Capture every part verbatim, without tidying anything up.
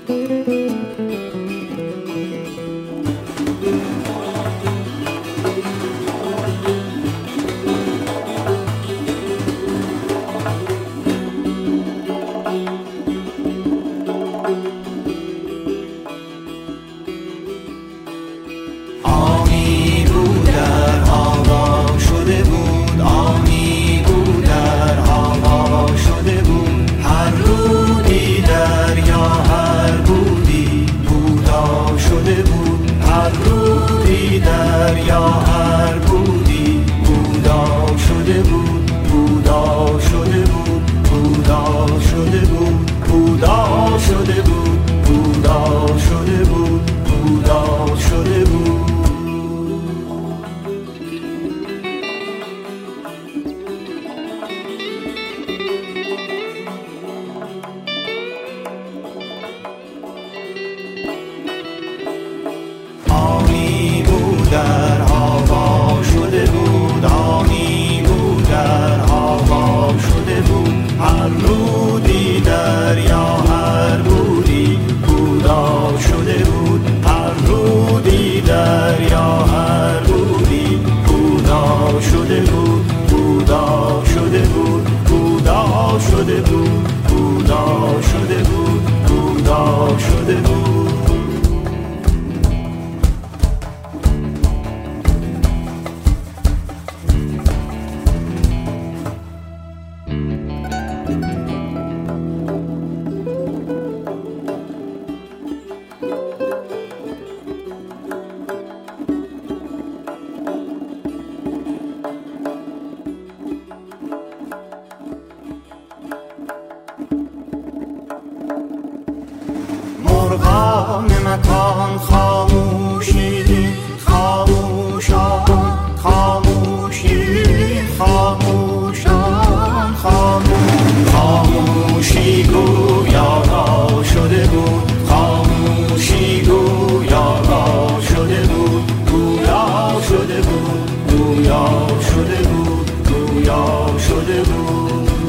مرغان مکان خاموشی خاموشان خاموشی خاموشان خاموش خاموشی گویا را شده بود خاموشی گویا را شده بود گویا شده بود گویا شده بود گویا شده بود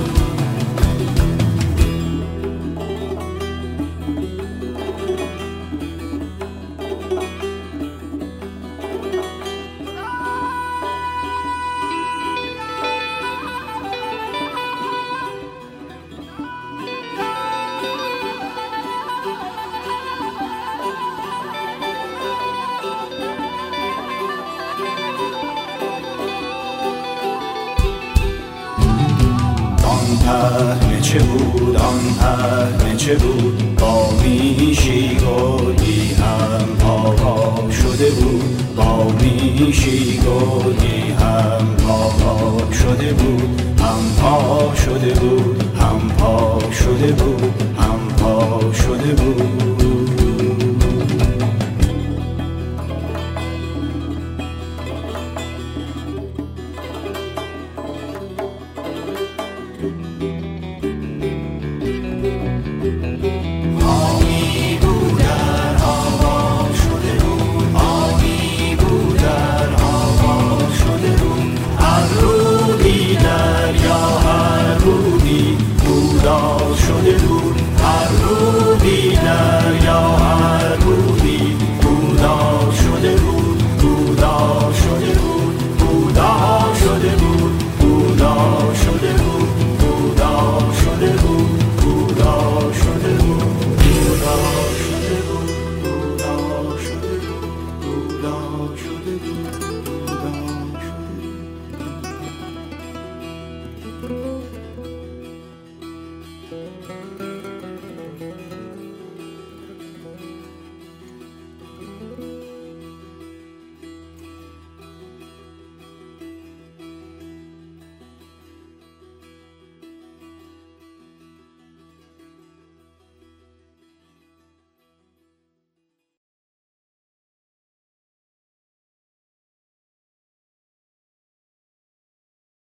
پهنه چه بود آن پهنه چه بود با میشی گلی هم پا شده بود با میشی گلی هم پا شده بود هم پا شده بود هم پا شده بود هم پا شده بود